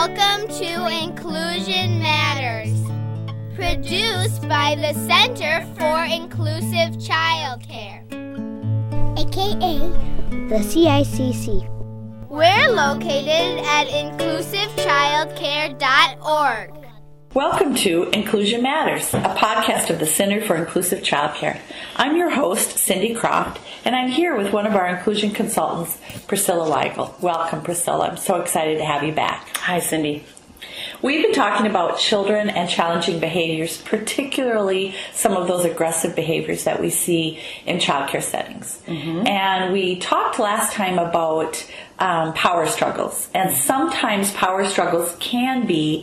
Welcome to Inclusion Matters, produced by the Center for Inclusive Childcare, aka the CICC. We're located at inclusivechildcare.org. Welcome to Inclusion Matters, a podcast of the Center for Inclusive Childcare. I'm your host, Cindy Croft, and I'm here with one of our inclusion consultants, Priscilla Weigel. Welcome, Priscilla. I'm so excited to have you back. Hi, Cindy. We've been talking about children and challenging behaviors, particularly some of those aggressive behaviors that we see in childcare settings. Mm-hmm. And we talked last time about power struggles, and sometimes power struggles can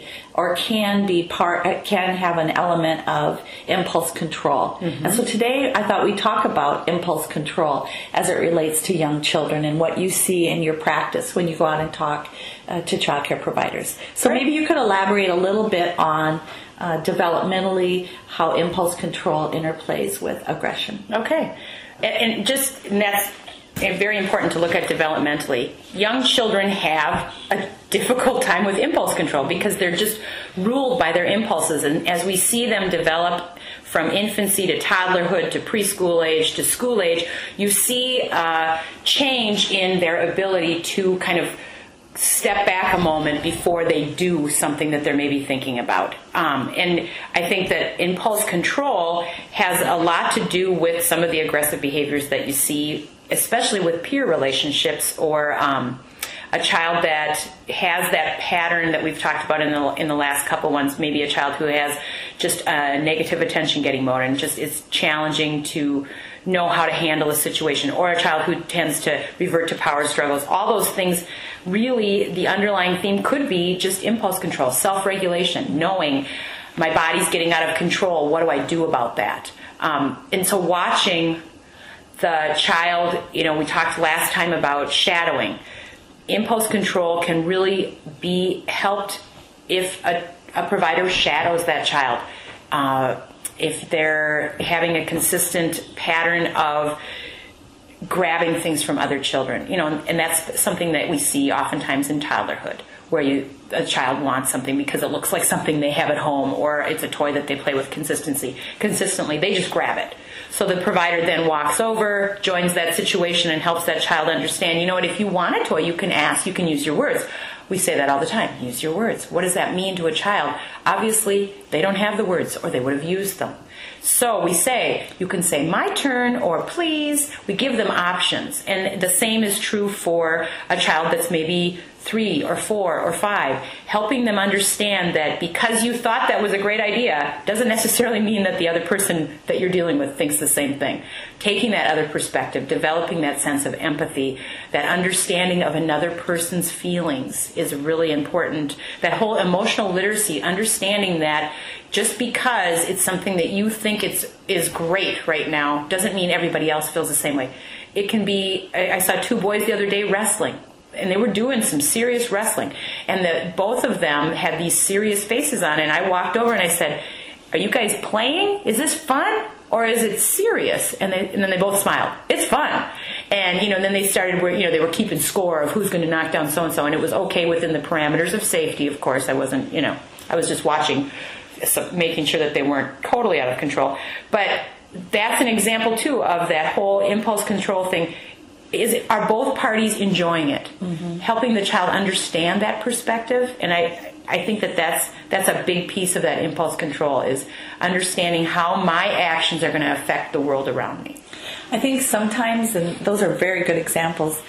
have an element of impulse control. Mm-hmm. And so today I thought we'd talk about impulse control as it relates to young children and what you see in your practice when you go out and talk to childcare providers. So maybe you could elaborate a little bit on developmentally how impulse control interplays with aggression. Okay. And that's very important to look at developmentally. Young children have a difficult time with impulse control because they're just ruled by their impulses. And as we see them develop from infancy to toddlerhood to preschool age to school age, you see change in their ability to kind of step back a moment before they do something that they're maybe thinking about. And I think that impulse control has a lot to do with some of the aggressive behaviors that you see, especially with peer relationships or a child that has that pattern that we've talked about in the last couple ones, maybe a child who has just a negative attention getting mode and just is challenging to know how to handle a situation, or a child who tends to revert to power struggles. All those things, really, the underlying theme could be just impulse control, self-regulation, knowing my body's getting out of control. What do I do about that? And so watching the child, we talked last time about shadowing. Impulse control can really be helped if a provider shadows that child. If they're having a consistent pattern of grabbing things from other children, and that's something that we see oftentimes in toddlerhood, where a child wants something because it looks like something they have at home, or it's a toy that they play with consistently, they just grab it. So the provider then walks over, joins that situation, and helps that child understand, if you want a toy, you can ask, you can use your words. We say that all the time, use your words. What does that mean to a child? Obviously, they don't have the words, or they would have used them. So we say, you can say my turn or please. We give them options. And the same is true for a child that's maybe 3 or 4 or 5, helping them understand that because you thought that was a great idea doesn't necessarily mean that the other person that you're dealing with thinks the same thing. Taking that other perspective, developing that sense of empathy, that understanding of another person's feelings is really important. That whole emotional literacy, understanding that just because it's something that you think is great right now doesn't mean everybody else feels the same way. It can be, I saw 2 boys the other day wrestling, and they were doing some serious wrestling, and both of them had these serious faces on, and I walked over and I said, are you guys playing? Is this fun? Or is it serious? And then they both smiled. It's fun. And, then they started where, they were keeping score of who's going to knock down so-and-so, and it was okay within the parameters of safety, of course. I wasn't, I was just watching, making sure that they weren't totally out of control. But that's an example, too, of that whole impulse control thing. Are both parties enjoying it? Mm-hmm. Helping the child understand that perspective. And I think that's a big piece of that impulse control, is understanding how my actions are going to affect the world around me. I think sometimes, and those are very good examples,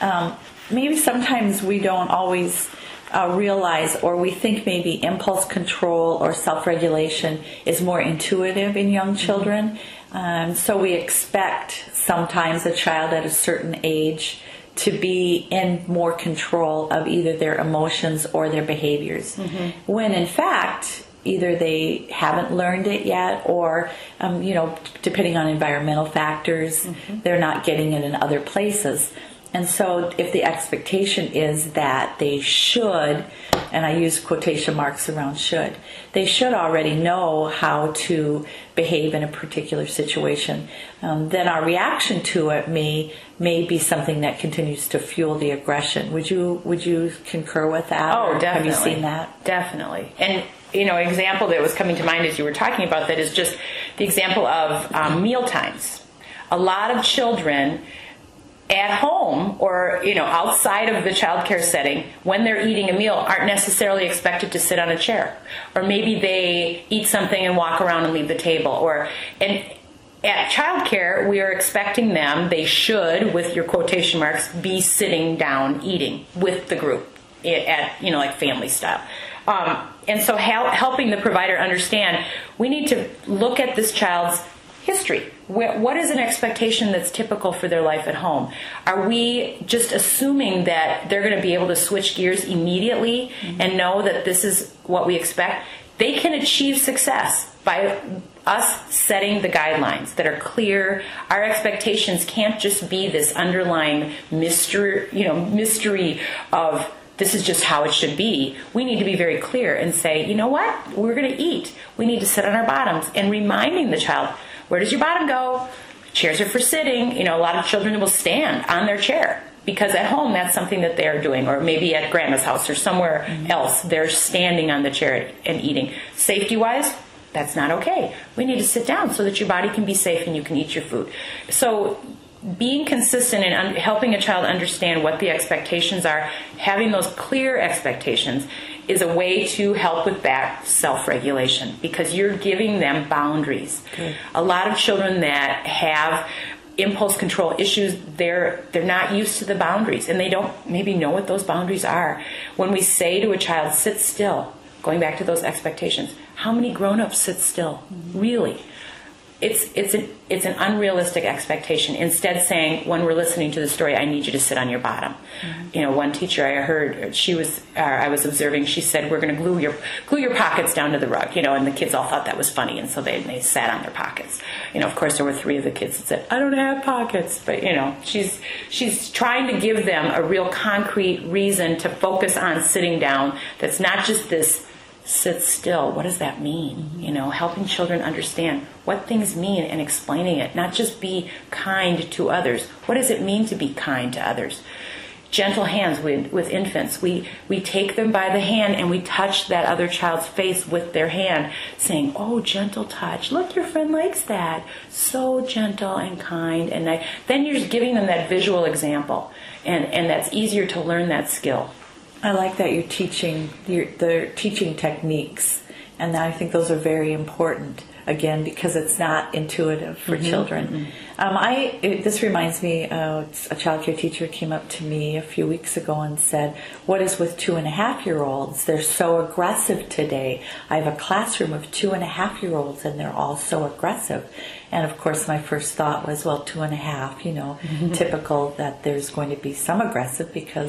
maybe sometimes we don't always realize, or we think maybe impulse control or self-regulation is more intuitive in young children. So we expect sometimes a child at a certain age to be in more control of either their emotions or their behaviors. Mm-hmm. When in fact, either they haven't learned it yet, or, depending on environmental factors, mm-hmm. they're not getting it in other places. And so if the expectation is that they should, and I use quotation marks around should, they should already know how to behave in a particular situation, then our reaction to it may be something that continues to fuel the aggression. Would you concur with that? Oh, definitely. Have you seen that? Definitely. And an example that was coming to mind as you were talking about that is just the example of meal times. A lot of children at home or outside of the childcare setting, when they're eating a meal, aren't necessarily expected to sit on a chair, or maybe they eat something and walk around and leave the table. And at childcare, we are expecting them, they should, with your quotation marks, be sitting down eating with the group at like family style. And so helping the provider understand, we need to look at this child's history. What is an expectation that's typical for their life at home? Are we just assuming that they're going to be able to switch gears immediately and know that this is what we expect? They can achieve success by us setting the guidelines that are clear. Our expectations can't just be this underlying mystery of this is just how it should be. We need to be very clear and say, you know what? We're going to eat. We need to sit on our bottoms, and reminding the child, where does your bottom go? Chairs are for sitting. A lot of children will stand on their chair because at home that's something that they're doing, or maybe at grandma's house or somewhere else they're standing on the chair and eating. Safety-wise, that's not okay. We need to sit down so that your body can be safe and you can eat your food. So being consistent and helping a child understand what the expectations are, having those clear expectations, is a way to help with that self-regulation, because you're giving them boundaries. Okay. A lot of children that have impulse control issues, they're not used to the boundaries, and they don't maybe know what those boundaries are. When we say to a child, sit still, going back to those expectations, how many grown-ups sit still? Really? It's an unrealistic expectation. Instead, saying, when we're listening to the story, I need you to sit on your bottom. One teacher I heard, I was observing, she said, we're going to glue your pockets down to the rug, and the kids all thought that was funny, and so they sat on their pockets. Of course, there were 3 of the kids that said, I don't have pockets, but she's trying to give them a real concrete reason to focus on sitting down. That's not just this sit still. What does that mean? Helping children understand what things mean and explaining it. Not just be kind to others. What does it mean to be kind to others? Gentle hands with infants. We take them by the hand and we touch that other child's face with their hand, saying, oh, gentle touch. Look, your friend likes that. So gentle and kind. And then you're giving them that visual example. And that's easier to learn that skill. I like that you're teaching the teaching techniques, and I think those are very important, again, because it's not intuitive for children. This reminds me, a childcare teacher came up to me a few weeks ago and said, what is with 2.5-year-olds? They're so aggressive today. I have a classroom of 2.5-year-olds and they're all so aggressive. And of course my first thought was, well, 2.5, typical that there's going to be some aggression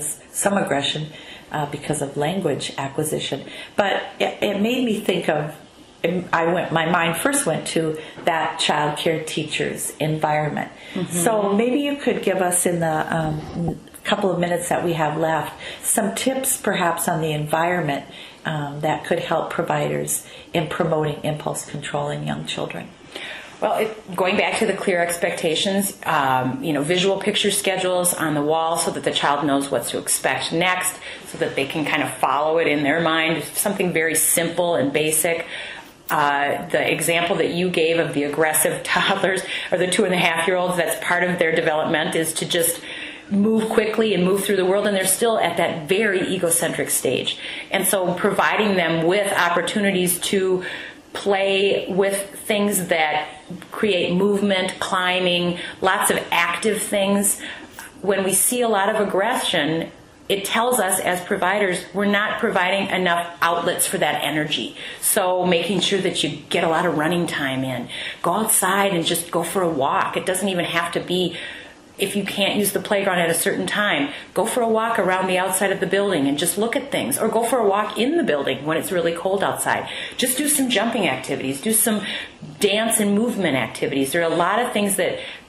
because of language acquisition. But it made me think of, my mind first went to that child care teacher's environment. So maybe you could give us, in the couple of minutes that we have left, some tips perhaps on the environment that could help providers in promoting impulse control in young children. Well, going back to the clear expectations, visual picture schedules on the wall so that the child knows what to expect next, so that they can kind of follow it in their mind. Something very simple and basic. The example that you gave of the aggressive toddlers or the 2.5-year-olds, that's part of their development, is to just move quickly and move through the world, and they're still at that very egocentric stage. And so providing them with opportunities to play with things that create movement, climbing, lots of active things. When we see a lot of aggression, it tells us as providers we're not providing enough outlets for that energy. So making sure that you get a lot of running time in. Go outside and just go for a walk. It doesn't even have to be, if you can't use the playground at a certain time, go for a walk around the outside of the building and just look at things. Or go for a walk in the building when it's really cold outside. Just do some jumping activities. Do some dance and movement activities. There are a lot of things that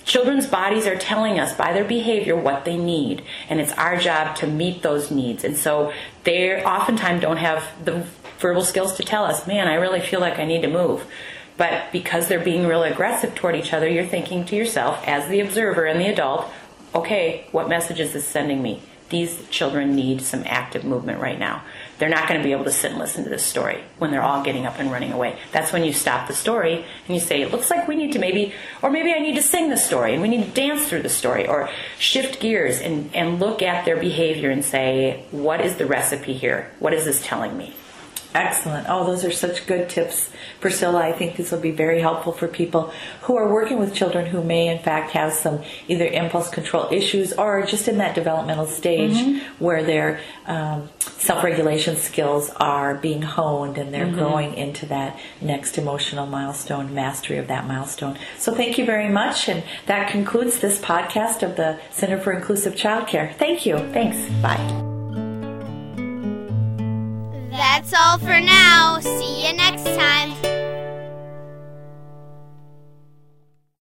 Children's bodies are telling us by their behavior what they need, and it's our job to meet those needs. And so they oftentimes don't have the verbal skills to tell us, man, I really feel like I need to move. But because they're being really aggressive toward each other, you're thinking to yourself, as the observer and the adult, okay, what message is this sending me? These children need some active movement right now. They're not going to be able to sit and listen to this story when they're all getting up and running away. That's when you stop the story and you say, it looks like we need to maybe I need to sing the story and we need to dance through the story, or shift gears and look at their behavior and say, what is the recipe here? What is this telling me? Excellent. Oh, those are such good tips, Priscilla. I think this will be very helpful for people who are working with children who may, in fact, have some either impulse control issues or just in that developmental stage where their self-regulation skills are being honed and they're growing into that next emotional milestone, mastery of that milestone. So thank you very much. And that concludes this podcast of the Center for Inclusive Childcare. Thank you. Thanks. Bye. That's all for now. See you next time.